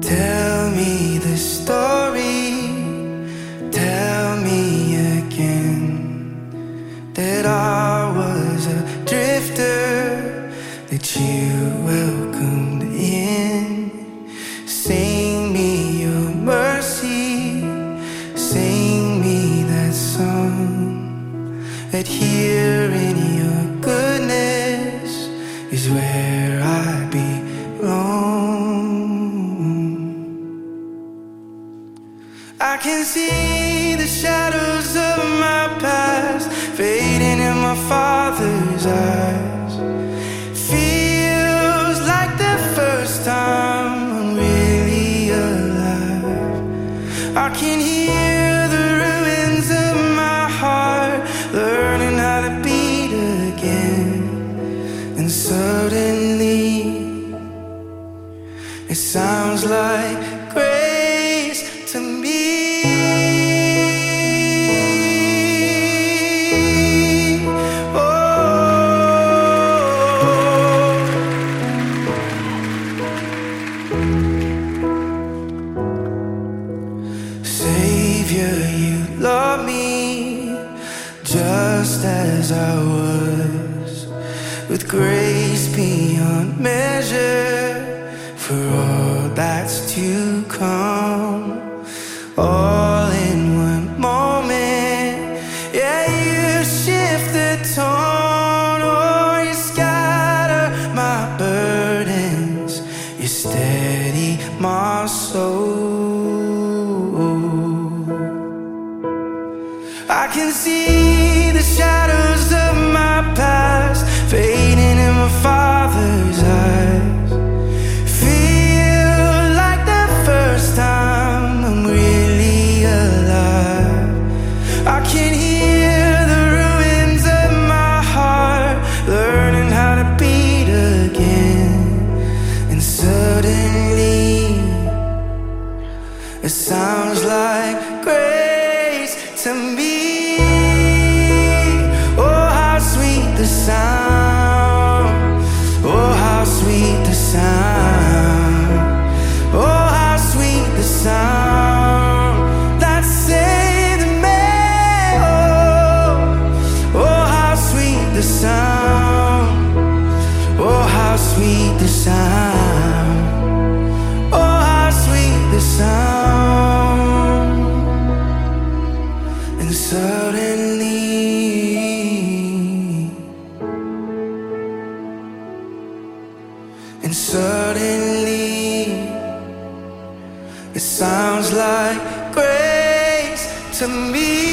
Tell me the story, tell me again that I was a drifter, that you welcomed in. Sing me your mercy, sing me that song, that here in your goodness is where I belong. I can see the shadows of my past fading in my Father's eyes. Feels like the first time I'm really alive. I can hear the ruins of my heart learning how to beat again. And suddenly it sounds like grace to me. Savior, you love me just as I was, with grace beyond measure for all that's to come. All in one moment, yeah, you shift the tone, or you scatter my burdens, you steady my soul. I can see the shadows of my past fading in my Father's eyes. Feel like the first time I'm really alive. I can hear the ruins of my heart learning how to beat again. And suddenly it sounds like grace to me. Oh, how sweet the sound. Oh, how sweet the sound. Oh, how sweet the sound that saved me. Oh, how sweet the sound. Oh, how sweet the sound. Oh, how sweet the sound. And suddenly it sounds like grace to me.